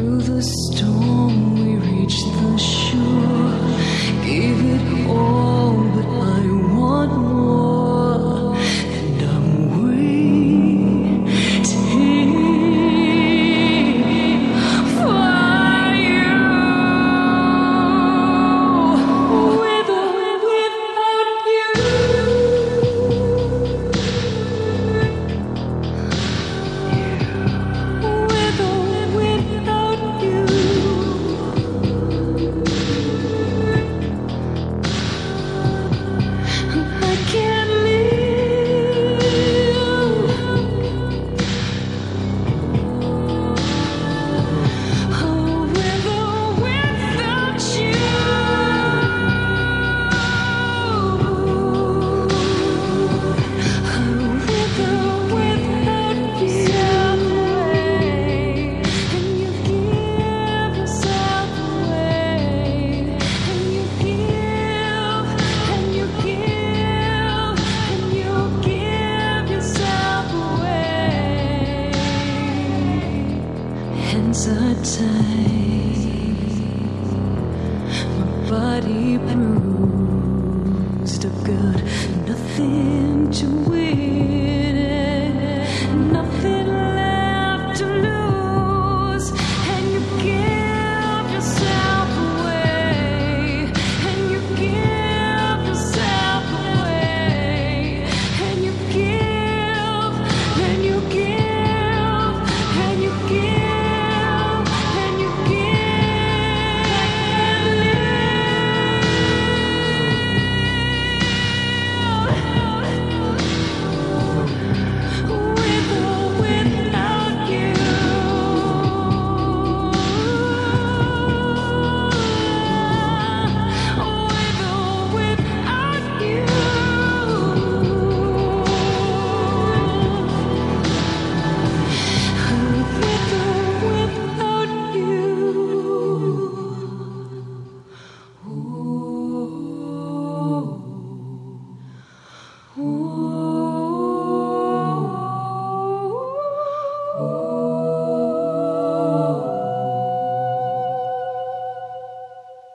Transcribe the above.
Through the storm we reached the shore. Gave it all, but I want more. And I'm waiting for you. With or without you. With or without you. I can't live. Oh, with or without you. Oh, with or without yourself away, and you give yourself away, and you give, and you give, and you give yourself away. Hands are tied, my body bruised. I've got nothing to win, nothing.